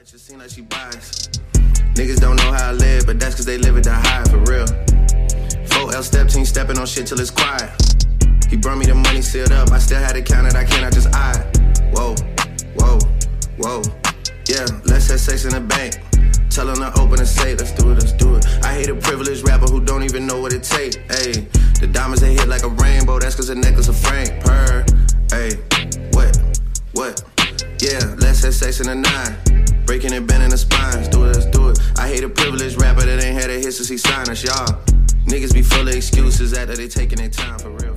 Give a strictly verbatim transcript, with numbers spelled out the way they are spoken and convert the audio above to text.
Just seem like she biased. Niggas don't know how I live, but that's cause they live it to high, for real. four L step team stepping on shit till it's quiet. He brought me the money sealed up, I still had to count it, I cannot just eye it. Whoa, whoa, whoa. Yeah, let's have sex in the bank. Tell him to open a safe, let's do it, let's do it. I hate a privileged rapper who don't even know what it take. Ayy, the diamonds they hit like a rainbow, that's cause the necklace a Frank. Purr, ayy, what, what? Yeah, let's have sex in the nine. Breaking and bending the spines, do it, let's do it. I hate a privileged rapper that ain't had a hit since he signed us, y'all. Niggas be full of excuses after they taking their time, for real.